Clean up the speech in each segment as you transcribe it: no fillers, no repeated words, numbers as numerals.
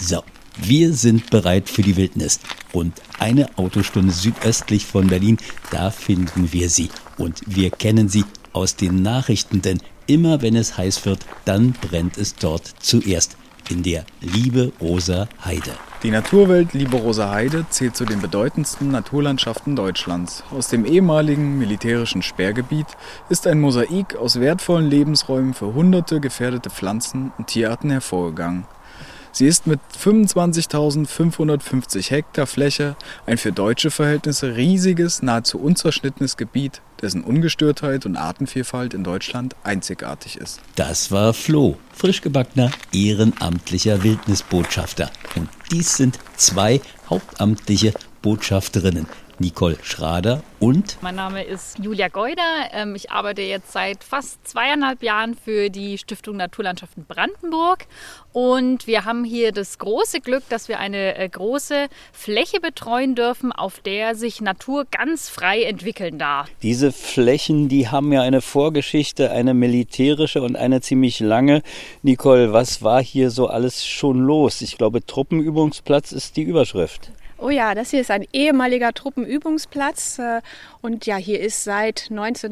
So, wir sind bereit für die Wildnis. Rund eine Autostunde südöstlich von Berlin, da finden wir sie. Und wir kennen sie aus den Nachrichten, denn immer wenn es heiß wird, dann brennt es dort zuerst. In der Liebe-Rosa Heide. Die Naturwelt Liebe-Rosa Heide zählt zu den bedeutendsten Naturlandschaften Deutschlands. Aus dem ehemaligen militärischen Sperrgebiet ist ein Mosaik aus wertvollen Lebensräumen für hunderte gefährdete Pflanzen und Tierarten hervorgegangen. Sie ist mit 25.550 Hektar Fläche ein für deutsche Verhältnisse riesiges, nahezu unzerschnittenes Gebiet, dessen Ungestörtheit und Artenvielfalt in Deutschland einzigartig ist. Das war Flo, frisch gebackener ehrenamtlicher Wildnisbotschafter. Und dies sind zwei hauptamtliche Botschafterinnen. Nicole Schrader und... Mein Name ist Julia Geuder. Ich arbeite jetzt seit fast 2,5 Jahren für die Stiftung Naturlandschaften Brandenburg. Und wir haben hier das große Glück, dass wir eine große Fläche betreuen dürfen, auf der sich Natur ganz frei entwickeln darf. Diese Flächen, die haben ja eine Vorgeschichte, eine militärische und eine ziemlich lange. Nicole, was war hier so alles schon los? Ich glaube, Truppenübungsplatz ist die Überschrift. Oh ja, das hier ist ein ehemaliger Truppenübungsplatz und ja, hier ist seit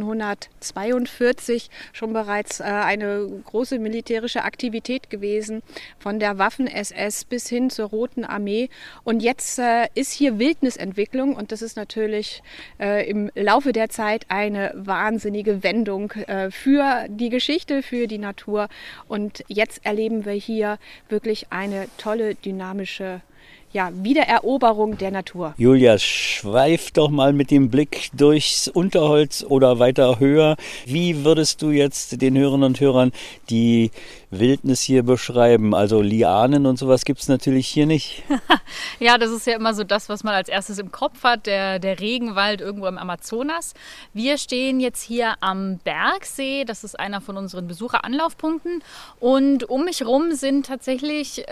1942 schon bereits eine große militärische Aktivität gewesen, von der Waffen-SS bis hin zur Roten Armee. Und jetzt ist hier Wildnisentwicklung und das ist natürlich im Laufe der Zeit eine wahnsinnige Wendung für die Geschichte, für die Natur. Und jetzt erleben wir hier wirklich eine tolle, dynamische Wiedereroberung der Natur. Julia, schweif doch mal mit dem Blick durchs Unterholz oder weiter höher. Wie würdest du jetzt den Hörerinnen und Hörern die Wildnis hier beschreiben? Also Lianen und sowas gibt es natürlich hier nicht. Ja, das ist ja immer so das, was man als erstes im Kopf hat, der Regenwald irgendwo im Amazonas. Wir stehen jetzt hier am Bergsee, das ist einer von unseren Besucheranlaufpunkten. Und um mich herum sind tatsächlich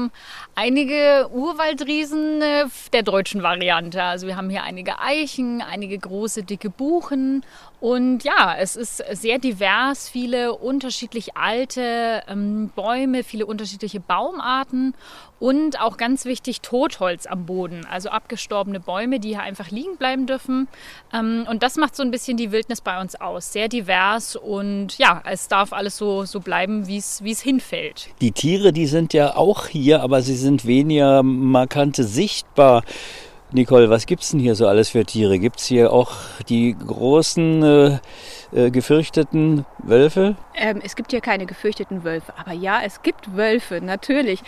einige Urwaldriesen der deutschen Variante. Also wir haben hier einige Eichen, einige große, dicke Buchen. Und ja, es ist sehr divers, viele unterschiedlich alte Bäume, viele unterschiedliche Baumarten und auch ganz wichtig Totholz am Boden, also abgestorbene Bäume, die hier einfach liegen bleiben dürfen. Und das macht so ein bisschen die Wildnis bei uns aus. Sehr divers und ja, es darf alles so bleiben, wie es hinfällt. Die Tiere, die sind ja auch hier, aber sie sind weniger markant sichtbar. Nicole, was gibt's denn hier so alles für Tiere? Gibt's hier auch die großen gefürchteten Wölfe? Es gibt hier keine gefürchteten Wölfe, aber ja, es gibt Wölfe, natürlich.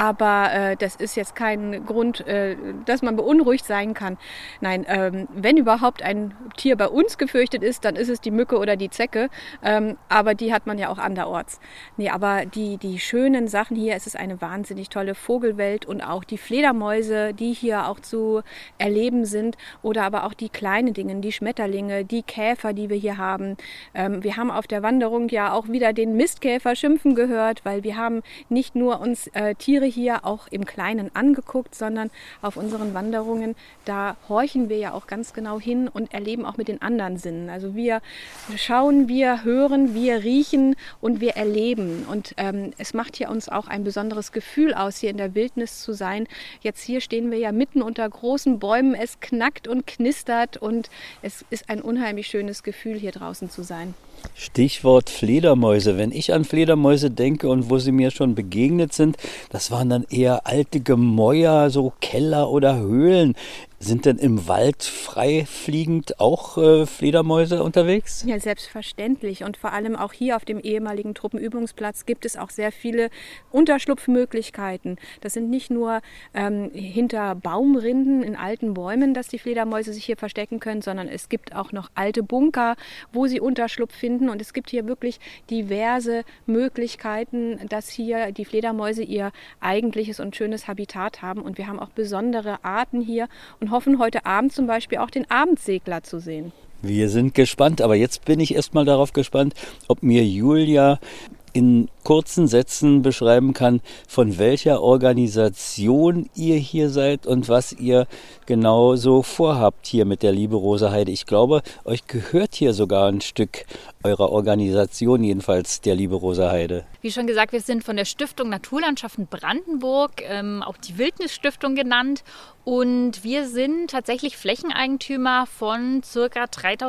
Aber das ist jetzt kein Grund, dass man beunruhigt sein kann. Nein, wenn überhaupt ein Tier bei uns gefürchtet ist, dann ist es die Mücke oder die Zecke. Aber die hat man ja auch anderorts. Nee, aber die schönen Sachen hier, es ist eine wahnsinnig tolle Vogelwelt und auch die Fledermäuse, die hier auch zu erleben sind. Oder aber auch die kleinen Dinge, die Schmetterlinge, die Käfer, die wir hier haben. Wir haben auf der Wanderung ja auch wieder den Mistkäfer schimpfen gehört, weil wir haben nicht nur uns Tiere hier auch im Kleinen angeguckt, sondern auf unseren Wanderungen, da horchen wir ja auch ganz genau hin und erleben auch mit den anderen Sinnen. Also wir schauen, wir hören, wir riechen und wir erleben. Und es macht hier uns auch ein besonderes Gefühl aus, hier in der Wildnis zu sein. Jetzt hier stehen wir ja mitten unter großen Bäumen, es knackt und knistert und es ist ein unheimlich schönes Gefühl, hier draußen zu sein. Stichwort Fledermäuse. Wenn ich an Fledermäuse denke und wo sie mir schon begegnet sind, das waren dann eher alte Gemäuer, so Keller oder Höhlen. Sind denn im Wald freifliegend auch Fledermäuse unterwegs? Ja, selbstverständlich. Und vor allem auch hier auf dem ehemaligen Truppenübungsplatz gibt es auch sehr viele Unterschlupfmöglichkeiten. Das sind nicht nur hinter Baumrinden in alten Bäumen, dass die Fledermäuse sich hier verstecken können, sondern es gibt auch noch alte Bunker, wo sie Unterschlupf finden. Und es gibt hier wirklich diverse Möglichkeiten, dass hier die Fledermäuse ihr eigentliches und schönes Habitat haben. Und wir haben auch besondere Arten hier und hoffen heute Abend zum Beispiel auch den Abendsegler zu sehen. Wir sind gespannt, aber jetzt bin ich erst mal darauf gespannt, ob mir Julia in kurzen Sätzen beschreiben kann, von welcher Organisation ihr hier seid und was ihr genau so vorhabt hier mit der Liebe-Rosa Heide. Ich glaube, euch gehört hier sogar ein Stück eurer Organisation jedenfalls, der Liberoser Heide? Wie schon gesagt, wir sind von der Stiftung Naturlandschaften Brandenburg, auch die Wildnisstiftung genannt. Und wir sind tatsächlich Flächeneigentümer von ca.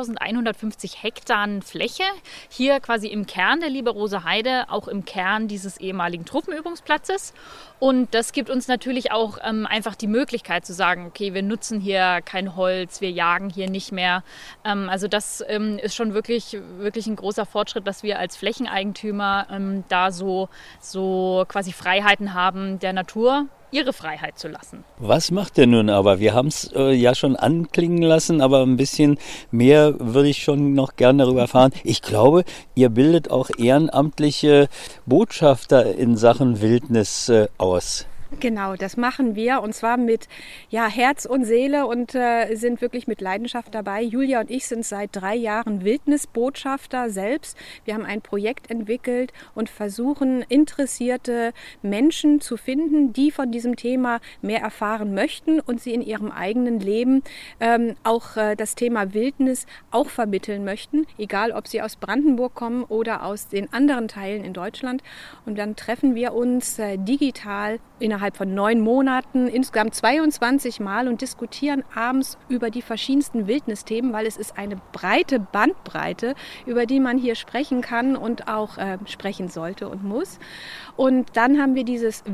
3150 Hektaren Fläche. Hier quasi im Kern der Liberoser Heide, auch im Kern dieses ehemaligen Truppenübungsplatzes. Und das gibt uns natürlich auch einfach die Möglichkeit zu sagen, okay, wir nutzen hier kein Holz, wir jagen hier nicht mehr. Also das ist schon wirklich ein großer Fortschritt, dass wir als Flächeneigentümer da so quasi Freiheiten haben, der Natur ihre Freiheit zu lassen. Was macht ihr nun aber? Wir haben es ja schon anklingen lassen, aber ein bisschen mehr würde ich schon noch gerne darüber erfahren. Ich glaube, ihr bildet auch ehrenamtliche Botschafter in Sachen Wildnis aus. Genau, das machen wir und zwar mit Herz und Seele und sind wirklich mit Leidenschaft dabei. Julia und ich sind seit 3 Jahren Wildnisbotschafter selbst. Wir haben ein Projekt entwickelt und versuchen, interessierte Menschen zu finden, die von diesem Thema mehr erfahren möchten und sie in ihrem eigenen Leben auch das Thema Wildnis auch vermitteln möchten, egal ob sie aus Brandenburg kommen oder aus den anderen Teilen in Deutschland. Und dann treffen wir uns digital innerhalb von 9 Monaten, insgesamt 22 Mal und diskutieren abends über die verschiedensten Wildnisthemen, weil es ist eine breite Bandbreite, über die man hier sprechen kann und auch sprechen sollte und muss. Und dann haben wir dieses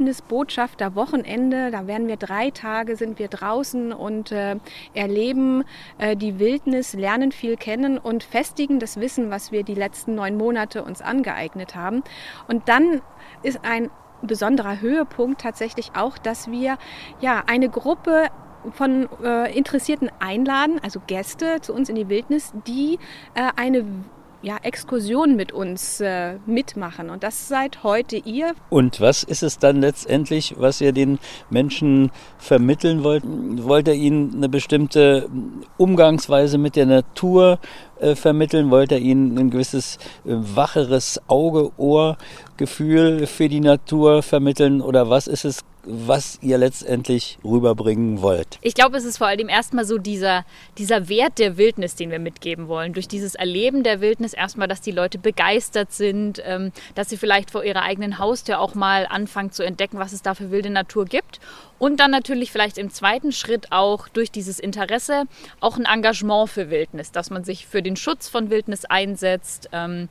Wildnisbotschafter-Wochenende, da werden wir 3 Tage, sind wir draußen und erleben die Wildnis, lernen viel kennen und festigen das Wissen, was wir die letzten 9 Monate uns angeeignet haben. Und dann ist ein besonderer Höhepunkt tatsächlich auch, dass wir eine Gruppe von Interessierten einladen, also Gäste zu uns in die Wildnis, die eine Exkursion mit uns mitmachen. Und das seid heute ihr. Und was ist es dann letztendlich, was ihr den Menschen vermitteln wollt? Wollt ihr ihnen eine bestimmte Umgangsweise mit der Natur vermitteln? Wollt ihr ihnen ein gewisses wacheres Auge, Ohr, Gefühl für die Natur vermitteln? Oder was ist es, was ihr letztendlich rüberbringen wollt? Ich glaube, es ist vor allem erstmal so dieser Wert der Wildnis, den wir mitgeben wollen. Durch dieses Erleben der Wildnis erstmal, dass die Leute begeistert sind, dass sie vielleicht vor ihrer eigenen Haustür auch mal anfangen zu entdecken, was es da für wilde Natur gibt. Und dann natürlich vielleicht im zweiten Schritt auch durch dieses Interesse auch ein Engagement für Wildnis, dass man sich für den Schutz von Wildnis einsetzt.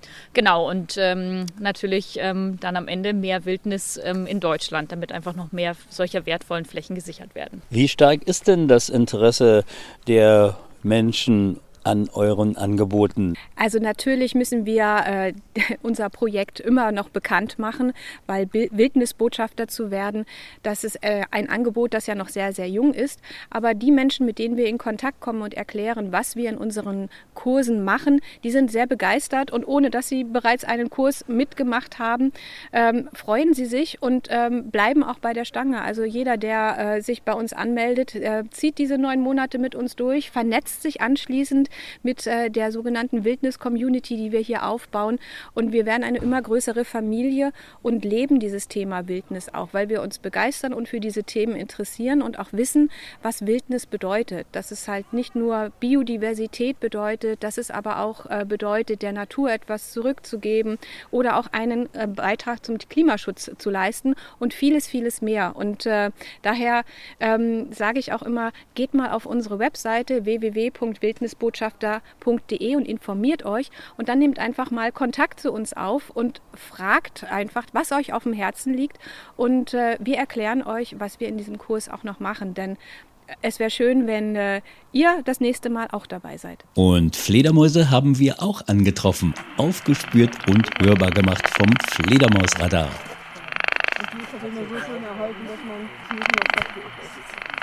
Und natürlich dann am Ende mehr Wildnis in Deutschland, damit einfach noch mehr solcher wertvollen Flächen gesichert werden. Wie stark ist denn das Interesse der Menschen an euren Angeboten? Also natürlich müssen wir unser Projekt immer noch bekannt machen, weil Wildnisbotschafter zu werden, das ist ein Angebot, das ja noch sehr, sehr jung ist. Aber die Menschen, mit denen wir in Kontakt kommen und erklären, was wir in unseren Kursen machen, die sind sehr begeistert und ohne, dass sie bereits einen Kurs mitgemacht haben, freuen sie sich und bleiben auch bei der Stange. Also jeder, der sich bei uns anmeldet, zieht diese 9 Monate mit uns durch, vernetzt sich anschließend mit der sogenannten Wildnis-Community, die wir hier aufbauen. Und wir werden eine immer größere Familie und leben dieses Thema Wildnis auch, weil wir uns begeistern und für diese Themen interessieren und auch wissen, was Wildnis bedeutet. Dass es halt nicht nur Biodiversität bedeutet, dass es aber auch bedeutet, der Natur etwas zurückzugeben oder auch einen Beitrag zum Klimaschutz zu leisten und vieles, vieles mehr. Und daher sage ich auch immer, geht mal auf unsere Webseite www.wildnisbotschafter.de und informiert euch und dann nehmt einfach mal Kontakt zu uns auf und fragt einfach, was euch auf dem Herzen liegt und wir erklären euch, was wir in diesem Kurs auch noch machen, denn es wäre schön, wenn ihr das nächste Mal auch dabei seid. Und Fledermäuse haben wir auch angetroffen, aufgespürt und hörbar gemacht vom Fledermausradar. Und die ist natürlich immer so schön erhalten, dass man nicht mehr